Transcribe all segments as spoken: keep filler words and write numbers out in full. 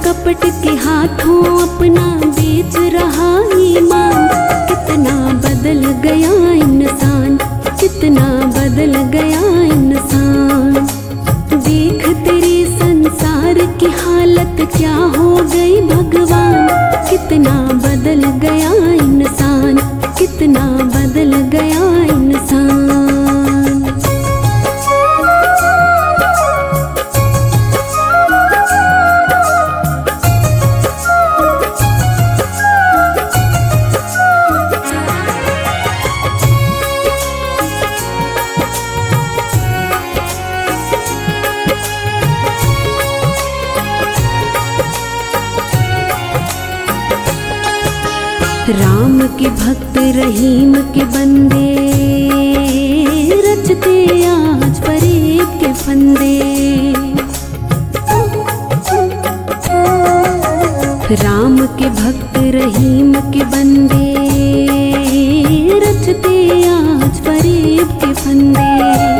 कपट के हाथों अपना बेच रहा ईमान। कितना बदल गया इंसान, कितना बदल गया इंसान। देख तेरे संसार की हालत क्या हो गई भगवान। कितना बदल गया इंसान, कितना बदल गया इंसान। राम के भक्त रहीम के बंदे रचते आज फरेब के फंदे। राम के भक्त रहीम के बंदे रचते आज फरेब के फंदे।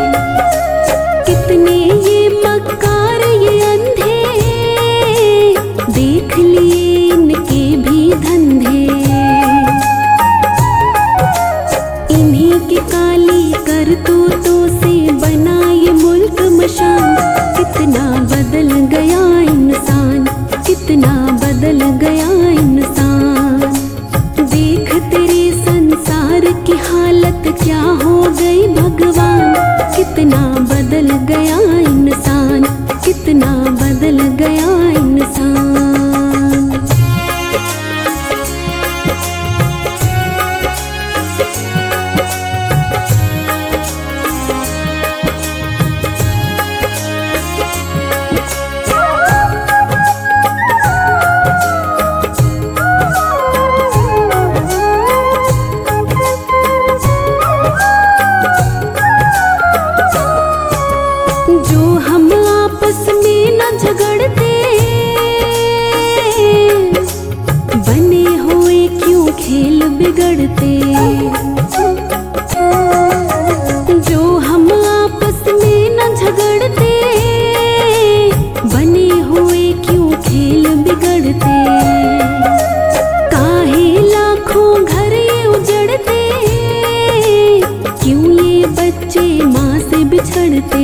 कितने ये मक्कार ये अंधे, देख लिए इनके भी धंधे। काली करतूतों से बना ये मुल्क मशान। कितना बदल गया इंसान, कितना बदल गया इंसान। देख तेरे संसार की हालत क्या हो गई भगवान। कितना बदल गया इंसान, कितना बदल गया इंसान। जो हम आपस में न झगड़ते, बने हुए क्यों खेल बिगड़ते। जो हम आपस में न झगड़ते, बने हुए क्यों खेल बिगड़ते। काहे लाखों घर ये उजड़ते, क्यों ये बच्चे माँ से बिछड़ते।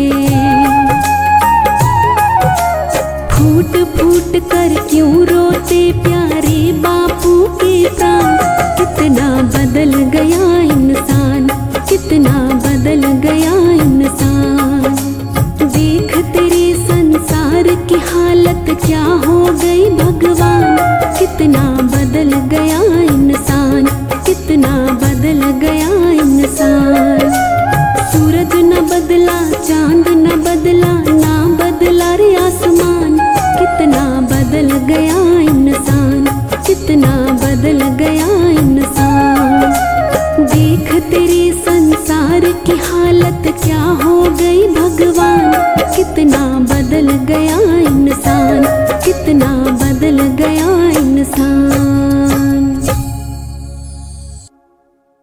फूट फूट कर क्यों रोते प्यारे बापू के प्राण। कितना बदल गया इंसान, कितना बदल गया इंसान। देख तेरे संसार की हालत क्या हो गई भगवान। कितना बदल गया इंसान, कितना बदल गया इंसान। सूरज न बदला, चांद न बदला, ना बदला रे आसमान। कितना बदल गया इंसान, कितना बदल गया इंसान। देख तेरे संसार की हालत क्या हो गई भगवान। कितना बदल गया इंसान, कितना